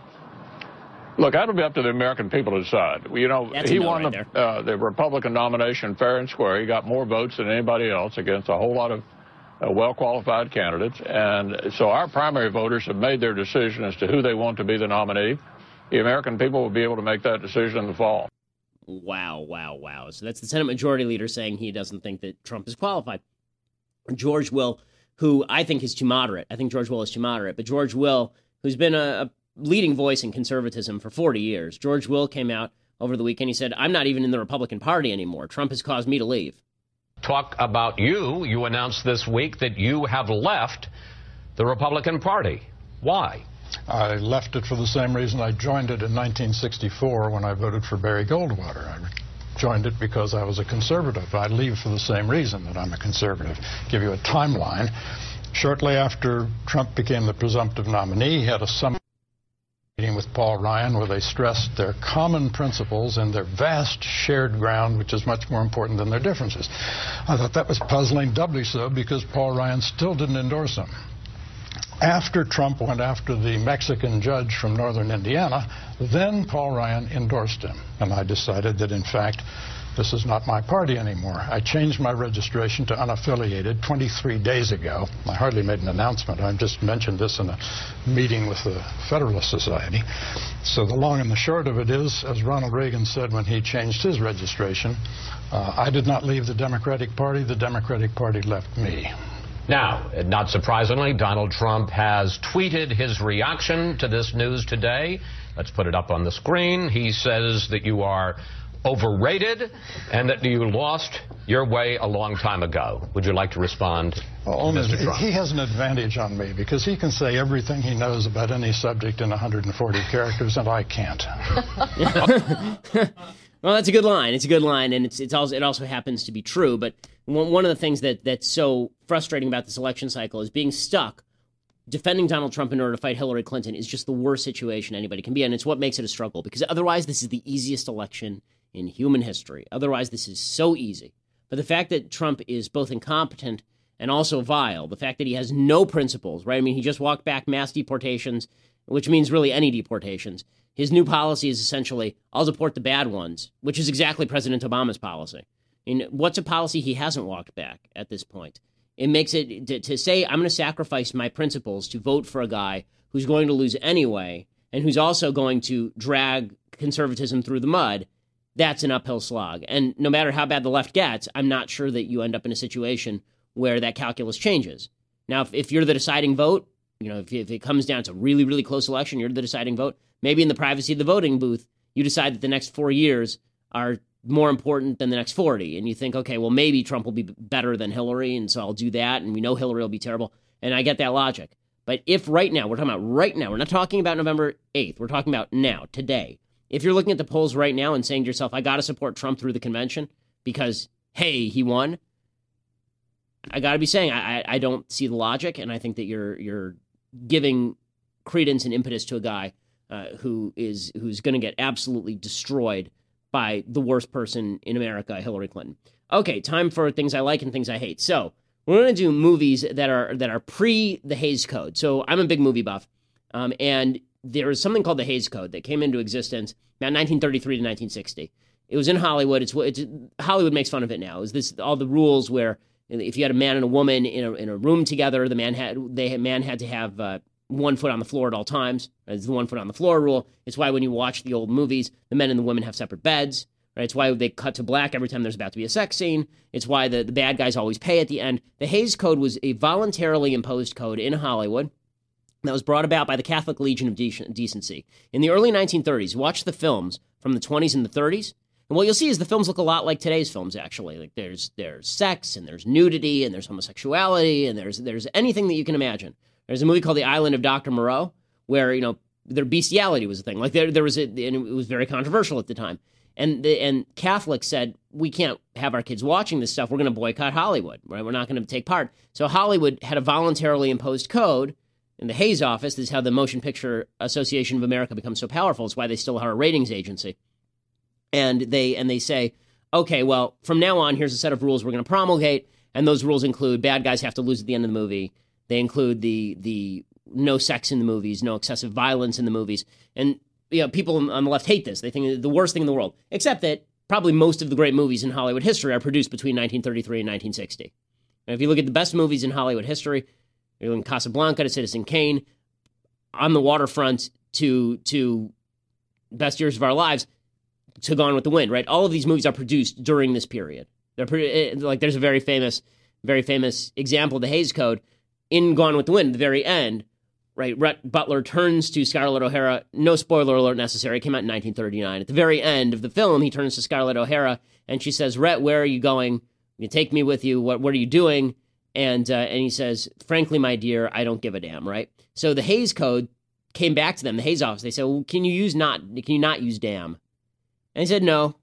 Look, that'll be up to the American people to decide. You know, he won the Republican nomination fair and square. He got more votes than anybody else against a whole lot of well-qualified candidates. And so our primary voters have made their decision as to who they want to be the nominee. The American people will be able to make that decision in the fall. Wow. So that's the Senate Majority Leader saying he doesn't think that Trump is qualified. George Will, who I think is too moderate. I think George Will is too moderate. But George Will, who's been a leading voice in conservatism for 40 years. George Will came out over the weekend. He said, I'm not even in the Republican Party anymore. Trump has caused me to leave. Talk about you. You announced this week that you have left the Republican Party. Why? I left it for the same reason I joined it in 1964 when I voted for Barry Goldwater. I joined it because I was a conservative. I leave for the same reason that I'm a conservative. Give you a timeline. Shortly after Trump became the presumptive nominee, he had a summit meeting with Paul Ryan where they stressed their common principles and their vast shared ground, which is much more important than their differences. I thought that was puzzling, doubly so because Paul Ryan still didn't endorse him. after Trump went after the Mexican judge from northern Indiana, then Paul Ryan endorsed him. And I decided that, in fact, this is not my party anymore. I changed my registration to unaffiliated 23 days ago. I hardly made an announcement. I just mentioned this in a meeting with the Federalist Society. So the long and the short of it is, as Ronald Reagan said when he changed his registration, I did not leave the Democratic Party. The Democratic Party left me. Now, not surprisingly, Donald Trump has tweeted his reaction to this news today. Let's put it up on the screen. He says that you are overrated and that you lost your way a long time ago. Would you like to respond, Mr. Trump? He has an advantage on me because he can say everything he knows about any subject in 140 characters, and I can't. Well, that's a good line. It's a good line, and it also happens to be true. But one of the things that's so frustrating about this election cycle is being stuck defending Donald Trump in order to fight Hillary Clinton is just the worst situation anybody can be in. It's what makes it a struggle, because otherwise this is the easiest election in human history. Otherwise, this is so easy. But the fact that Trump is both incompetent and also vile, the fact that he has no principles, right? I mean, he just walked back mass deportations, which means really any deportations. His new policy is essentially, I'll deport the bad ones, which is exactly President Obama's policy. I mean, what's a policy he hasn't walked back at this point? It makes it, to say, I'm going to sacrifice my principles to vote for a guy who's going to lose anyway, and who's also going to drag conservatism through the mud, that's an uphill slog. And no matter how bad the left gets, I'm not sure that you end up in a situation where that calculus changes. Now, if you're the deciding vote, you know, if it comes down to a really, really close election, you're the deciding vote, maybe in the privacy of the voting booth, you decide that the next 4 years are more important than the next 40. And you think, okay, well, maybe Trump will be better than Hillary, and so I'll do that. And we know Hillary will be terrible. And I get that logic. But if right now, we're talking about right now, we're not talking about November 8th. We're talking about now, today. If you're looking at the polls right now and saying to yourself, I got to support Trump through the convention because, hey, he won, I got to be saying I don't see the logic, and I think that you're giving credence and impetus to a guy who's going to get absolutely destroyed by the worst person in America, Hillary Clinton. Okay, time for things I like and things I hate. So we're going to do movies that are pre the Hays Code. So I'm a big movie buff, and there is something called the Hays Code that came into existence about 1933 to 1960. It was in Hollywood. Hollywood makes fun of it now. It was this all the rules where if you had a man and a woman in a room together, the man had to have 1 foot on the floor at all times. It's the 1 foot on the floor rule. It's why when you watch the old movies, the men and the women have separate beds. Right? It's why they cut to black every time there's about to be a sex scene. It's why the bad guys always pay at the end. The Hays Code was a voluntarily imposed code in Hollywood that was brought about by the Catholic Legion of Decency. In the early 1930s, watch the films from the 20s and the 30s, and what you'll see is the films look a lot like today's films, actually. Like there's sex, and there's nudity, and there's homosexuality, and there's anything that you can imagine. There's a movie called The Island of Dr. Moreau, where, you know, their bestiality was a thing. Like there was and it was very controversial at the time. And Catholics said, we can't have our kids watching this stuff. We're going to boycott Hollywood, right? We're not going to take part. So Hollywood had a voluntarily imposed code. In the Hays office, this is how the Motion Picture Association of America becomes so powerful. It's why they still are a ratings agency. And they say, okay, well, from now on, here's a set of rules we're going to promulgate, and those rules include bad guys have to lose at the end of the movie. They include the no sex in the movies, no excessive violence in the movies. And you know, people on the left hate this. They think it's the worst thing in the world, except that probably most of the great movies in Hollywood history are produced between 1933 and 1960. And if you look at the best movies in Hollywood history, you're looking Casablanca to Citizen Kane, On the Waterfront to Best Years of Our Lives, to Gone with the Wind, right? All of these movies are produced during this period. They're like there's a very famous example of the Hays Code in Gone with the Wind. At the very end, right? Rhett Butler turns to Scarlett O'Hara. No spoiler alert necessary. It came out in 1939. At the very end of the film, he turns to Scarlett O'Hara and she says, "Rhett, where are you going? You take me with you. What are you doing?" And he says, "Frankly, my dear, I don't give a damn." Right? So the Hays Code came back to them, the Hays office. They said, "Well, can you not use damn?" And he said, No,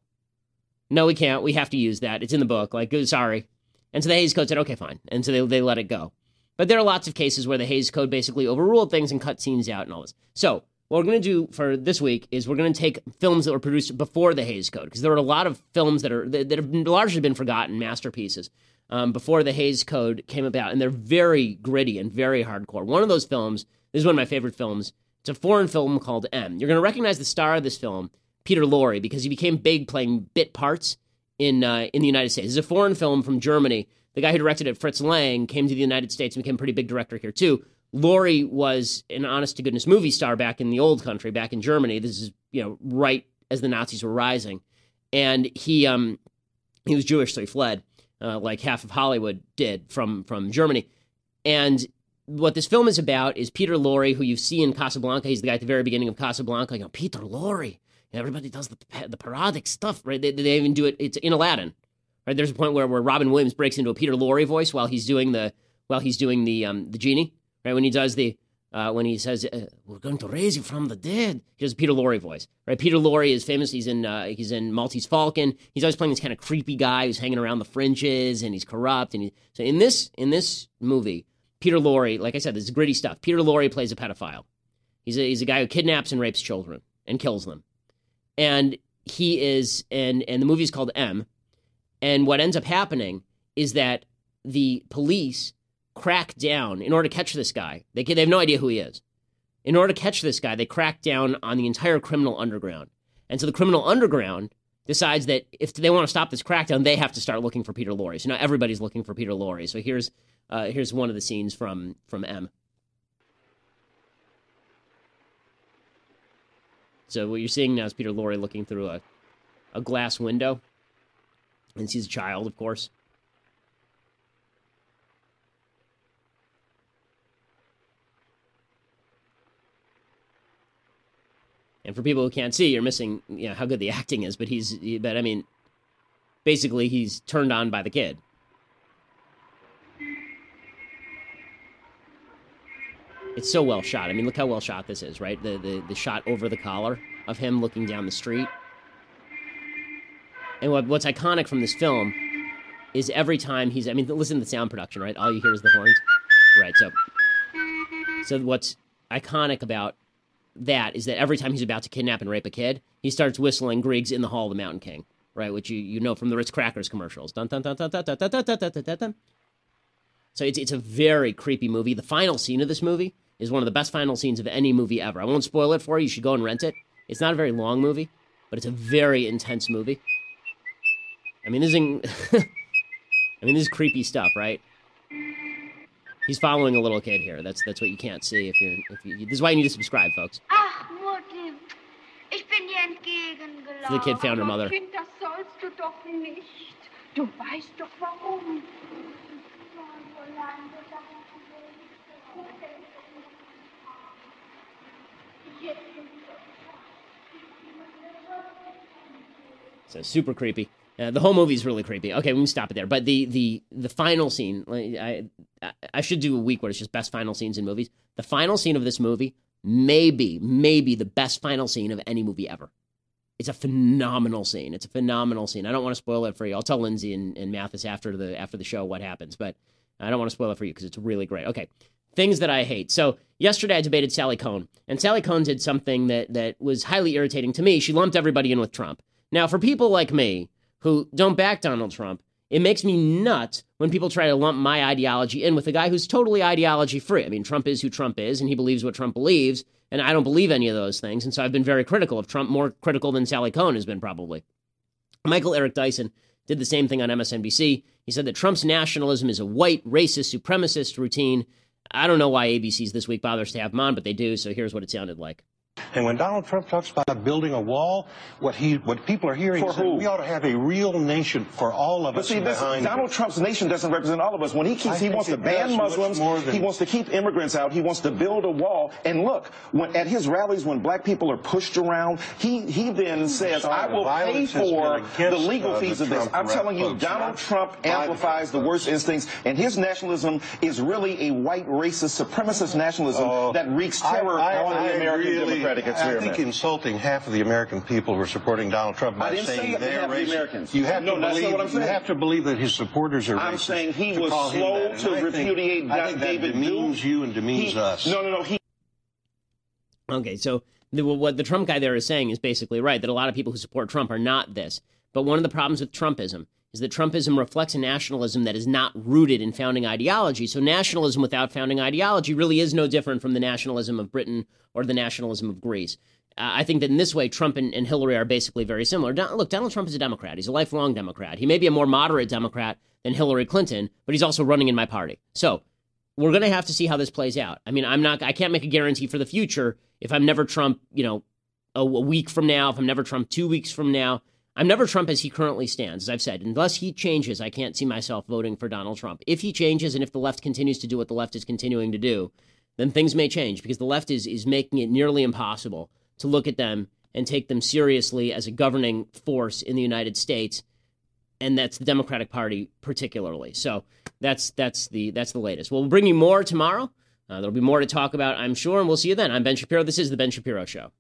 we can't. We have to use that. It's in the book. Like, sorry. And so the Hays Code said, okay, fine. And so they let it go. But there are lots of cases where the Hays Code basically overruled things and cut scenes out and all this. So what we're going to do for this week is we're going to take films that were produced before the Hays Code, because there are a lot of films that have largely been forgotten, masterpieces. before the Hays Code came about, and they're very gritty and very hardcore. One of those films, this is one of my favorite films, it's a foreign film called M. You're going to recognize the star of this film, Peter Lorre, because he became big playing bit parts in the United States. It's a foreign film from Germany. The guy who directed it, Fritz Lang, came to the United States and became a pretty big director here, too. Lorre was an honest-to-goodness movie star back in the old country, back in Germany. This is, right as the Nazis were rising. And he was Jewish, so he fled, like half of Hollywood did from Germany. And what this film is about is Peter Lorre, who you see in Casablanca. He's the guy at the very beginning of Casablanca. Peter Lorre. Everybody does the parodic stuff, right? They even do it. It's in Aladdin, right? There's a point where Robin Williams breaks into a Peter Lorre voice while he's doing the genie, right? When he does when he says, "We're going to raise you from the dead," he does a Peter Lorre voice, right? Peter Lorre is famous. He's in Maltese Falcon. He's always playing this kind of creepy guy who's hanging around the fringes and he's corrupt. So in this movie, Peter Lorre, like I said, this is gritty stuff. Peter Lorre plays a pedophile. He's a guy who kidnaps and rapes children and kills them. And he is, and the movie is called M. And what ends up happening is that the police crack down in order to catch this guy. They have no idea who he is. In order to catch this guy, they crack down on the entire criminal underground. And so the criminal underground decides that if they want to stop this crackdown, they have to start looking for Peter Lorre. So now everybody's looking for Peter Lorre. So here's one of the scenes from M. So what you're seeing now is Peter Lorre looking through a glass window, and sees a child, of course. And for people who can't see, you're missing how good the acting is. But basically he's turned on by the kid. It's so well shot. Look how well shot this is, right? The shot over the collar of him looking down the street. And what's iconic from this film is every time listen to the sound production, right? All you hear is the horns. Right, so what's iconic about that is that every time he's about to kidnap and rape a kid, he starts whistling Griegs in the Hall of the Mountain King, right? Which you know from the Ritz Crackers commercials. Dun, dun, dun, dun, dun, dun, dun, dun, dun, dun, dun. So it's a very creepy movie. The final scene of this movie is one of the best final scenes of any movie ever. I won't spoil it for you. You should go and rent it. It's not a very long movie, but it's a very intense movie. This is creepy stuff, right? He's following a little kid here. That's what you can't see if you. This is why you need to subscribe, folks. Ach, Mutti, ich bin dir entgegengelaufen. So the kid found her mother. Kind, das sollst du doch nicht. Du weißt doch warum. So super creepy. The whole movie is really creepy. Okay, we can stop it there. But the final scene, I should do a week where it's just best final scenes in movies. The final scene of this movie may be the best final scene of any movie ever. It's a phenomenal scene. I don't want to spoil it for you. I'll tell Lindsay and Mathis after the show what happens, but I don't want to spoil it for you because it's really great. Okay, things that I hate. So yesterday I debated Sally Kohn, and Sally Kohn did something that was highly irritating to me. She lumped everybody in with Trump. Now, for people like me who don't back Donald Trump, it makes me nuts when people try to lump my ideology in with a guy who's totally ideology-free. Trump is who Trump is, and he believes what Trump believes, and I don't believe any of those things, and so I've been very critical of Trump, more critical than Sally Kohn has been probably. Michael Eric Dyson did the same thing on MSNBC. He said that Trump's nationalism is a white, racist, supremacist routine. I don't know why ABC's This Week bothers to have him on, but they do, so here's what it sounded like. And when Donald Trump talks about building a wall, what people are hearing is that we ought to have a real nation for all of us. But see, Donald Trump's nation doesn't represent all of us. When he wants to ban Muslims, he wants to keep immigrants out, he wants to build a wall. And look, at his rallies, when black people are pushed around, he then says, I will pay for the legal fees of this. I'm telling you, Donald Trump amplifies the worst instincts, and his nationalism is really a white, racist, supremacist nationalism that wreaks terror on the American Democratic experiment. I think insulting half of the American people who are supporting Donald Trump by saying they're racist. You have to believe that his supporters are racist. I'm saying he was slow to repudiate David Duke. Demeans you and demeans us. No. Okay, so what the Trump guy there is saying is basically right, that a lot of people who support Trump are not this. But one of the problems with Trumpism is that Trumpism reflects a nationalism that is not rooted in founding ideology. So nationalism without founding ideology really is no different from the nationalism of Britain or the nationalism of Greece. I think that in this way, Trump and Hillary are basically very similar. Look, Donald Trump is a Democrat. He's a lifelong Democrat. He may be a more moderate Democrat than Hillary Clinton, but he's also running in my party. So we're going to have to see how this plays out. I mean, I can't make a guarantee for the future if I'm never Trump, a week from now, if I'm never Trump 2 weeks from now. I'm never Trump as he currently stands, as I've said. Unless he changes, I can't see myself voting for Donald Trump. If he changes and if the left continues to do what the left is continuing to do, then things may change because the left is making it nearly impossible to look at them and take them seriously as a governing force in the United States, and that's the Democratic Party particularly. So that's the latest. We'll bring you more tomorrow. There'll be more to talk about, I'm sure, and we'll see you then. I'm Ben Shapiro. This is The Ben Shapiro Show.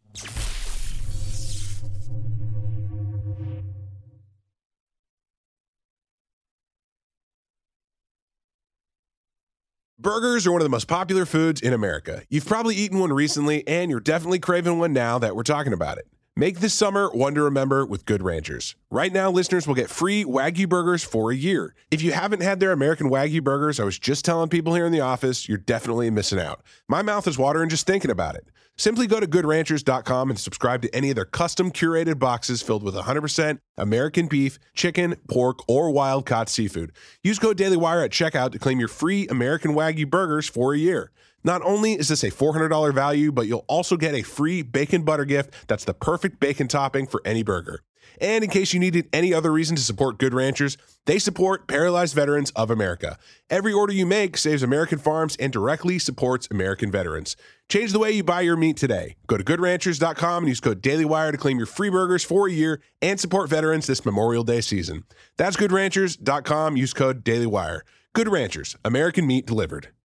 Burgers are one of the most popular foods in America. You've probably eaten one recently, and you're definitely craving one now that we're talking about it. Make this summer one to remember with Good Ranchers. Right now, listeners will get free Wagyu burgers for a year. If you haven't had their American Wagyu burgers, I was just telling people here in the office, you're definitely missing out. My mouth is watering just thinking about it. Simply go to goodranchers.com and subscribe to any of their custom curated boxes filled with 100% American beef, chicken, pork, or wild-caught seafood. Use code DailyWire at checkout to claim your free American Wagyu burgers for a year. Not only is this a $400 value, but you'll also get a free bacon butter gift that's the perfect bacon topping for any burger. And in case you needed any other reason to support Good Ranchers, they support Paralyzed Veterans of America. Every order you make saves American farms and directly supports American veterans. Change the way you buy your meat today. Go to goodranchers.com and use code DailyWire to claim your free burgers for a year and support veterans this Memorial Day season. That's goodranchers.com. Use code DailyWire. Good Ranchers, American meat delivered.